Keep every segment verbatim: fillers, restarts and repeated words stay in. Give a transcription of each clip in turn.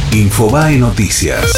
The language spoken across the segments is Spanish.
Infobae Noticias.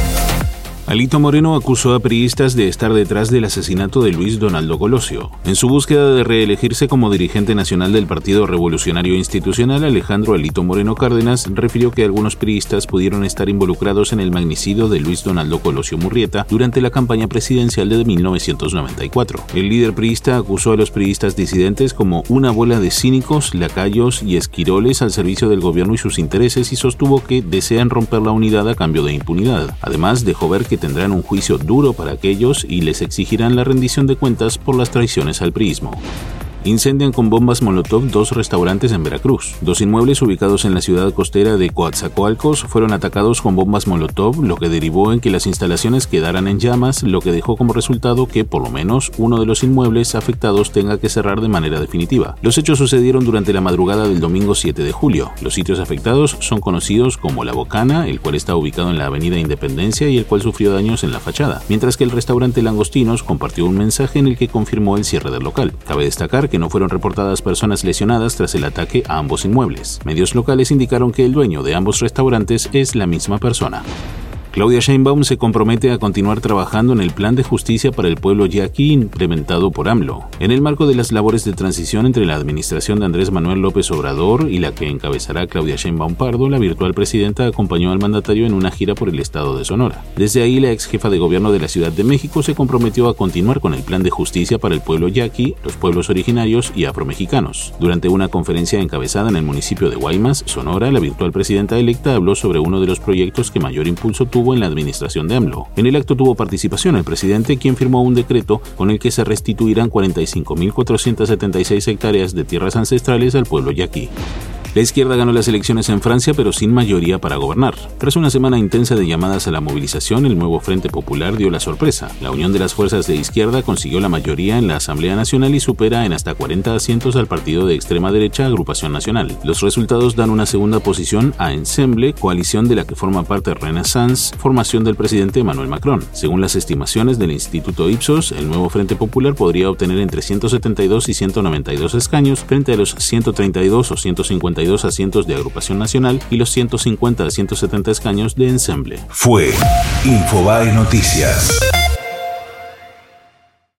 Alito Moreno acusó a priistas de estar detrás del asesinato de Luis Donaldo Colosio. En su búsqueda de reelegirse como dirigente nacional del Partido Revolucionario Institucional, Alejandro Alito Moreno Cárdenas refirió que algunos priistas pudieron estar involucrados en el magnicidio de Luis Donaldo Colosio Murrieta durante la campaña presidencial de mil novecientos noventa y cuatro. El líder priista acusó a los priistas disidentes como una bola de cínicos, lacayos y esquiroles al servicio del gobierno y sus intereses y sostuvo que desean romper la unidad a cambio de impunidad. Además, dejó ver que tendrán un juicio duro para aquellos y les exigirán la rendición de cuentas por las traiciones al priismo. Incendian con bombas molotov dos restaurantes en Veracruz. Dos inmuebles ubicados en la ciudad costera de Coatzacoalcos fueron atacados con bombas molotov, lo que derivó en que las instalaciones quedaran en llamas, lo que dejó como resultado que por lo menos uno de los inmuebles afectados tenga que cerrar de manera definitiva. Los hechos sucedieron durante la madrugada del domingo siete de julio. Los sitios afectados son conocidos como La Bocana, el cual está ubicado en la avenida Independencia y el cual sufrió daños en la fachada, mientras que el restaurante Langostinos compartió un mensaje en el que confirmó el cierre del local. Cabe destacar que no fueron reportadas personas lesionadas tras el ataque a ambos inmuebles. Medios locales indicaron que el dueño de ambos restaurantes es la misma persona. Claudia Sheinbaum se compromete a continuar trabajando en el plan de justicia para el pueblo yaqui implementado por AMLO. En el marco de las labores de transición entre la administración de Andrés Manuel López Obrador y la que encabezará Claudia Sheinbaum Pardo, la virtual presidenta acompañó al mandatario en una gira por el estado de Sonora. Desde ahí, la ex jefa de gobierno de la Ciudad de México se comprometió a continuar con el plan de justicia para el pueblo yaqui, los pueblos originarios y afromexicanos. Durante una conferencia encabezada en el municipio de Guaymas, Sonora, la virtual presidenta electa habló sobre uno de los proyectos que mayor impulso tuvo en la administración de AMLO. En el acto tuvo participación el presidente, quien firmó un decreto con el que se restituirán cuarenta y cinco mil cuatrocientas setenta y seis hectáreas de tierras ancestrales al pueblo yaqui. La izquierda ganó las elecciones en Francia, pero sin mayoría para gobernar. Tras una semana intensa de llamadas a la movilización, el nuevo Frente Popular dio la sorpresa. La unión de las fuerzas de izquierda consiguió la mayoría en la Asamblea Nacional y supera en hasta cuarenta asientos al partido de extrema derecha Agrupación Nacional. Los resultados dan una segunda posición a Ensemble, coalición de la que forma parte Renaissance, formación del presidente Emmanuel Macron. Según las estimaciones del Instituto Ipsos, el nuevo Frente Popular podría obtener entre ciento setenta y dos y ciento noventa y dos escaños frente a los ciento treinta y dos o ciento cincuenta y dos asientos de Agrupación Nacional y los ciento cincuenta a ciento setenta escaños de Ensemble. Fue Infobae Noticias.